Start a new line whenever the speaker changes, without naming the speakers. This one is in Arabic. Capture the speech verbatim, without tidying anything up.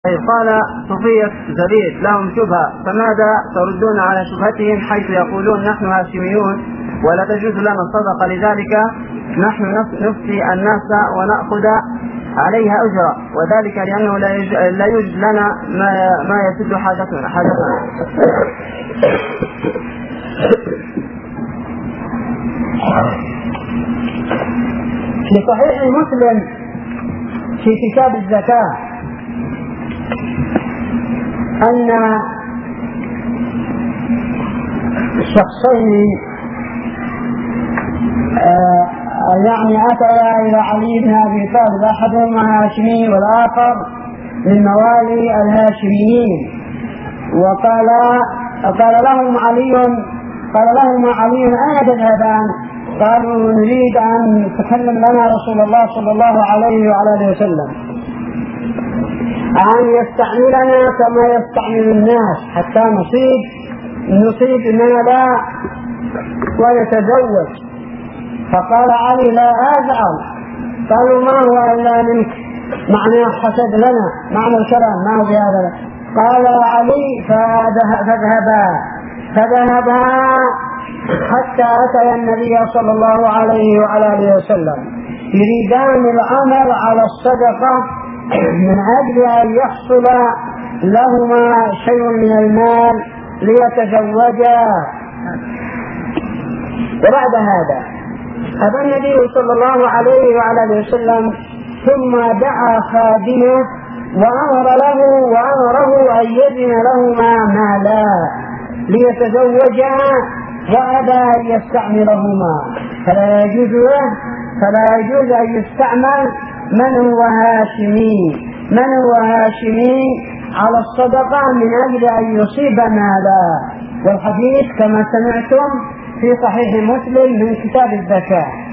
قال صوفية زبيد لهم شبهة، فماذا تردون على شبهتهم حيث يقولون نحن هاشميون ولا تجوز لنا الصدقة، لذلك نحن نفتي الناس ونأخذ عليها أجرة، وذلك لأنه لا يوجد لنا ما ما يسد حاجتنا حاجتنا.
في صحيح مسلم في كتاب الزكاة أن شخصين آه يعني أتيا إلى علي بن أبي طالب، أحدهما هاشمي والآخر من موالي الهاشميين، وقال قال لهم علي قال لهما علي أين تذهبان؟ قالوا نريد أن تكلم لنا رسول الله صلى الله عليه وعلى آله وسلم أن يستعملنا كما يستعمل الناس حتى نصيب نصيب مالا ونتزوج. فقال علي لا أزعل. قالوا ما هو إلا منك، معنى حسد لنا، معنى الكلام ما هو بهذا. قال علي فذهبا فذهبا حتى أتى النبي صلى الله عليه وعلى آله وسلم يريدان العمل على الصدقة من أجل أن يحصل لهما شيء من المال ليتزوجا. وبعد هذا أتى النبي صلى الله عليه وعلى وسلم ثم دعا خادمه وأمر له وأمره أن يزن لهما مالا ليتزوجا، وأبى أن يستعملهما، فلا يجوز له فلا يجوز أن يستعمل من هو هاشمي من هو هاشمي على الصدقة من أجل أن يصيب مالا. والحديث كما سمعتم في صحيح مسلم من كتاب الزكاة.